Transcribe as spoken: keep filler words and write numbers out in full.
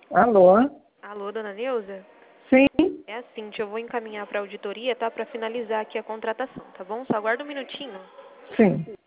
Alô? Alô, dona Neuza? Sim? É assim, eu vou encaminhar para a auditoria, tá? Para finalizar aqui a contratação, tá bom? Só aguarda um minutinho. Sim.